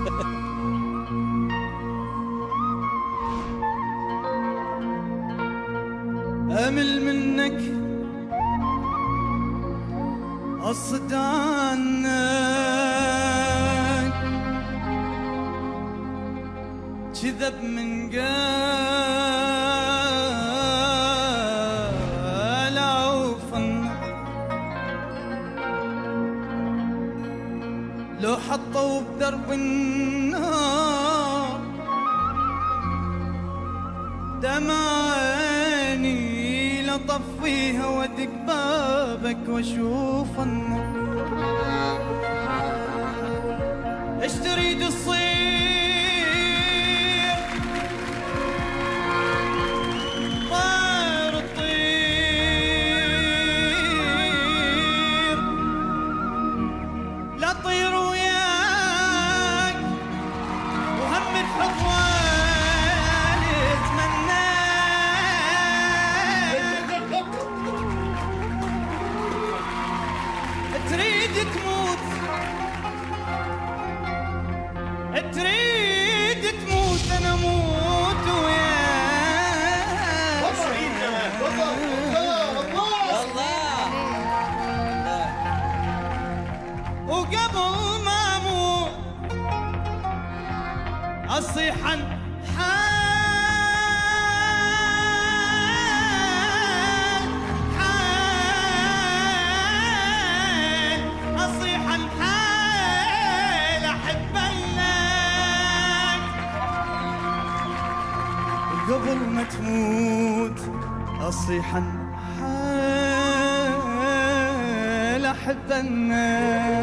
أمل منك أصد عنك كذب من قال عوفنك لو حطوا بدرب النار دمعاني لطفيها وادق بابك واشوف النور. ايش تريد تصير طير الطير لا طير وياك وهم الحضوان تريد تموت تريد تموت انا اموت وياك. وقبل ما اموت اصيح قبل ما تموت أصيح حال أحب الناس.